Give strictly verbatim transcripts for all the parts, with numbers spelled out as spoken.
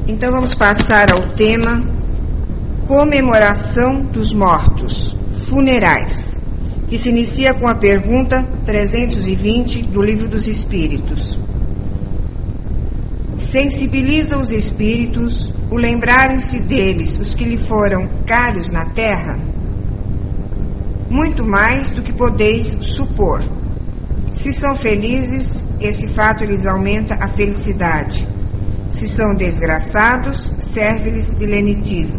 Então vamos passar ao tema comemoração dos mortos, funerais, que se inicia com a pergunta trezentos e vinte do Livro dos Espíritos. Sensibiliza os espíritos o lembrarem-se deles os que lhe foram caros na terra? Muito mais do que podeis supor. Se são felizes, esse fato lhes aumenta a felicidade. Se são desgraçados, serve-lhes de lenitivo.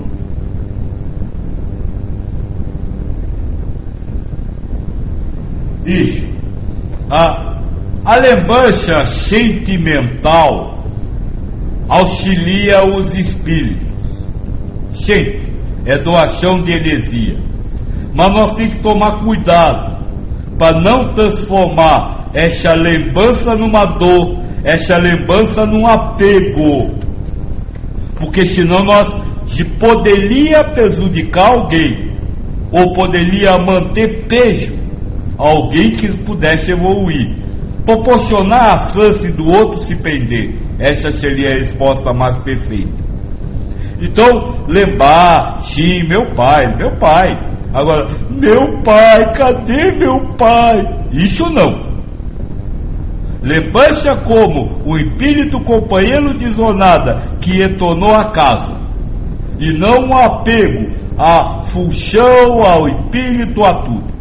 Isso. A, a lembrança sentimental auxilia os espíritos. Sempre. É doação de heresia. Mas nós temos que tomar cuidado para não transformar essa lembrança numa dor, essa lembrança num apego, porque senão nós poderia prejudicar alguém, ou poderia manter peso a alguém que pudesse evoluir, proporcionar a chance do outro se prender. Essa seria a resposta mais perfeita. Então, lembrar, sim, meu pai, meu pai. Agora, meu pai, cadê meu pai? Isso não. Lembrança como o espírito companheiro de jornada que retornou a casa, e não um apego à função, ao espírito, a tudo.